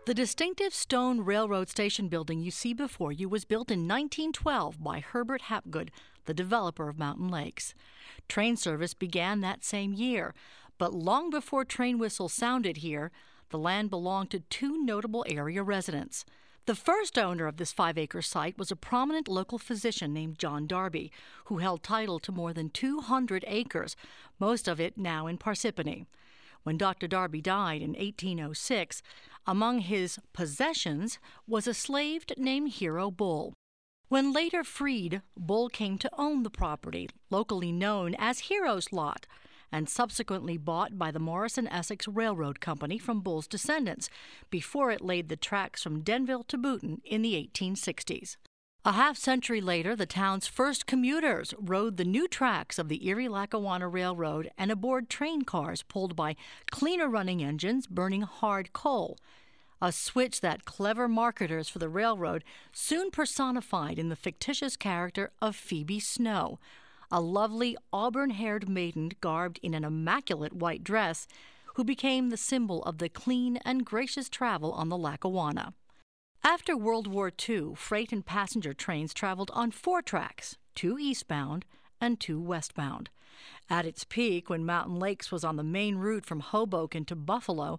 The distinctive stone railroad station building you see before you was built in 1912 by Herbert Hapgood, the developer of Mountain Lakes. Train service began that same year, but long before train whistles sounded here, the land belonged to two notable area residents. The first owner of this 5-acre site was a prominent local physician named John Darby, who held title to more than 200 acres, most of it now in Parsippany. When Dr. Darby died in 1806, among his possessions was a slave named Hero Bull. When later freed, Bull came to own the property, locally known as Hero's Lot, and subsequently bought by the Morrison-Essex Railroad Company from Bull's descendants, before it laid the tracks from Denville to Boonton in the 1860s. A half-century later, the town's first commuters rode the new tracks of the Erie-Lackawanna Railroad and aboard train cars pulled by cleaner-running engines burning hard coal, a switch that clever marketers for the railroad soon personified in the fictitious character of Phoebe Snow, a lovely auburn-haired maiden garbed in an immaculate white dress who became the symbol of the clean and gracious travel on the Lackawanna. After World War II, freight and passenger trains traveled on 4 tracks, 2 eastbound and 2 westbound. At its peak, when Mountain Lakes was on the main route from Hoboken to Buffalo,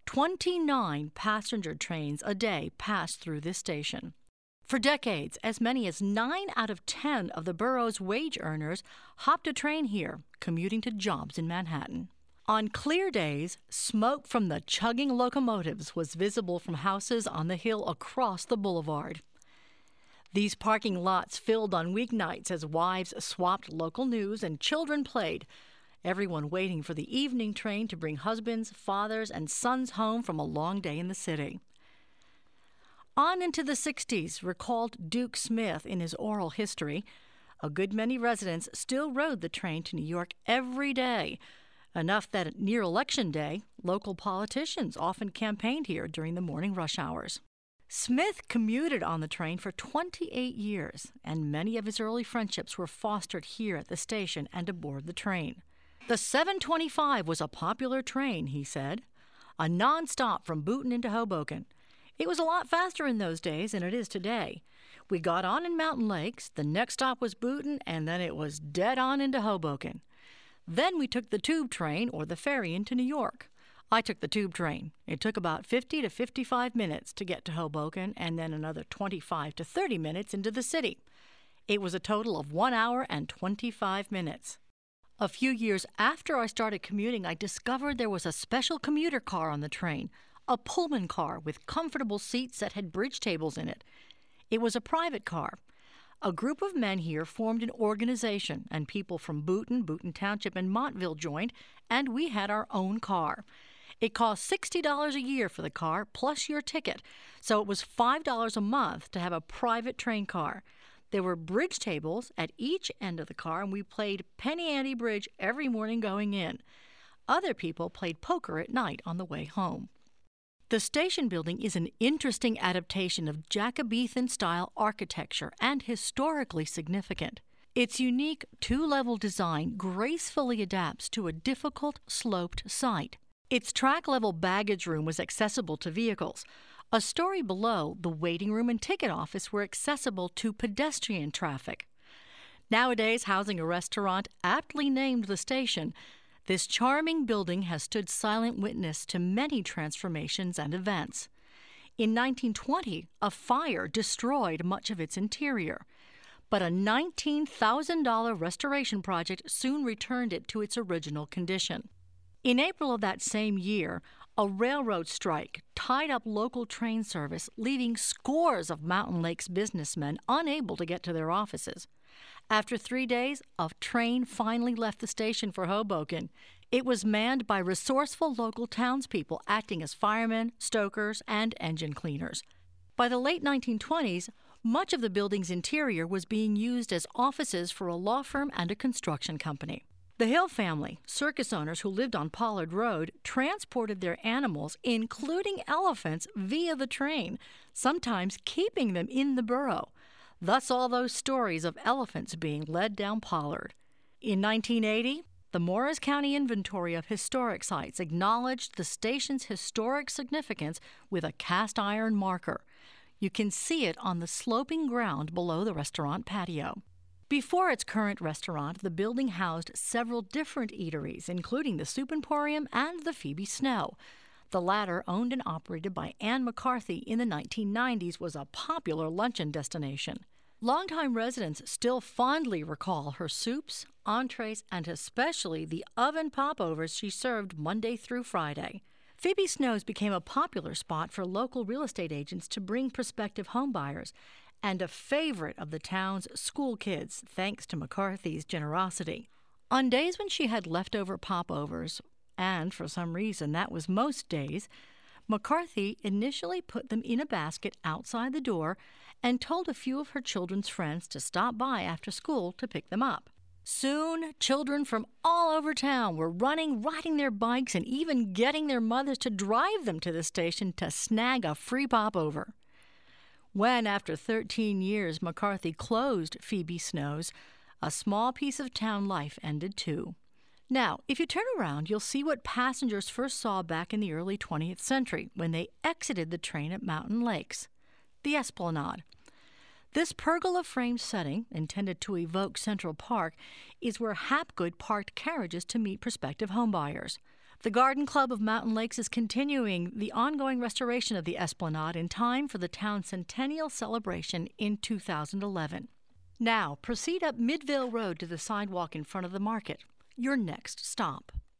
29 passenger trains a day passed through this station. For decades, as many as 9 out of 10 of the borough's wage earners hopped a train here, commuting to jobs in Manhattan. On clear days, smoke from the chugging locomotives was visible from houses on the hill across the boulevard. These parking lots filled on weeknights as wives swapped local news and children played, everyone waiting for the evening train to bring husbands, fathers, and sons home from a long day in the city. On into the 60s, recalled Duke Smith in his oral history, a good many residents still rode the train to New York every day, enough that near Election Day, local politicians often campaigned here during the morning rush hours. Smith commuted on the train for 28 years, and many of his early friendships were fostered here at the station and aboard the train. The 725 was a popular train, he said, a non-stop from Boonton into Hoboken. It was a lot faster in those days than it is today. We got on in Mountain Lakes, the next stop was Boonton, and then it was dead on into Hoboken. Then we took the tube train or the ferry into New York. I took the tube train. It took about 50 to 55 minutes to get to Hoboken and then another 25 to 30 minutes into the city. It was a total of 1 hour and 25 minutes. A few years after I started commuting, I discovered there was a special commuter car on the train, a Pullman car with comfortable seats that had bridge tables in it. It was a private car. A group of men here formed an organization, and people from Boonton, Boonton Township, and Montville joined, and we had our own car. It cost $60 a year for the car, plus your ticket, so it was $5 a month to have a private train car. There were bridge tables at each end of the car, and we played penny ante bridge every morning going in. Other people played poker at night on the way home. The station building is an interesting adaptation of Jacobean-style architecture and historically significant. Its unique 2-level design gracefully adapts to a difficult, sloped site. Its track-level baggage room was accessible to vehicles. A story below, the waiting room and ticket office were accessible to pedestrian traffic. Nowadays, housing a restaurant aptly named the station, this charming building has stood silent witness to many transformations and events. In 1920, a fire destroyed much of its interior, but a $19,000 restoration project soon returned it to its original condition. In April of that same year, a railroad strike tied up local train service, leaving scores of Mountain Lakes businessmen unable to get to their offices. After 3 days, a train finally left the station for Hoboken. It was manned by resourceful local townspeople acting as firemen, stokers, and engine cleaners. By the late 1920s, much of the building's interior was being used as offices for a law firm and a construction company. The Hill family, circus owners who lived on Pollard Road, transported their animals, including elephants, via the train, sometimes keeping them in the borough. Thus all those stories of elephants being led down Pollard. In 1980, The Morris County Inventory of Historic Sites acknowledged the station's historic significance with a cast iron marker. You can see it on the sloping ground below the restaurant patio. Before its current restaurant, the building housed several different eateries, including the Soup Emporium and the Phoebe Snow. The latter, owned and operated by Anne McCarthy in the 1990s, was a popular luncheon destination. Longtime residents still fondly recall her soups, entrees, and especially the oven popovers she served Monday through Friday. Phoebe Snow's became a popular spot for local real estate agents to bring prospective homebuyers, and a favorite of the town's school kids, thanks to McCarthy's generosity. On days when she had leftover popovers, and for some reason that was most days, McCarthy initially put them in a basket outside the door and told a few of her children's friends to stop by after school to pick them up. Soon, children from all over town were running, riding their bikes, and even getting their mothers to drive them to the station to snag a free popover. When, after 13 years, McCarthy closed Phoebe Snow's, a small piece of town life ended too. Now, if you turn around, you'll see what passengers first saw back in the early 20th century when they exited the train at Mountain Lakes: the Esplanade. This pergola-framed setting, intended to evoke Central Park, is where Hapgood parked carriages to meet prospective homebuyers. The Garden Club of Mountain Lakes is continuing the ongoing restoration of the Esplanade in time for the town's centennial celebration in 2011. Now, proceed up Midvale Road to the sidewalk in front of the market, your next stop.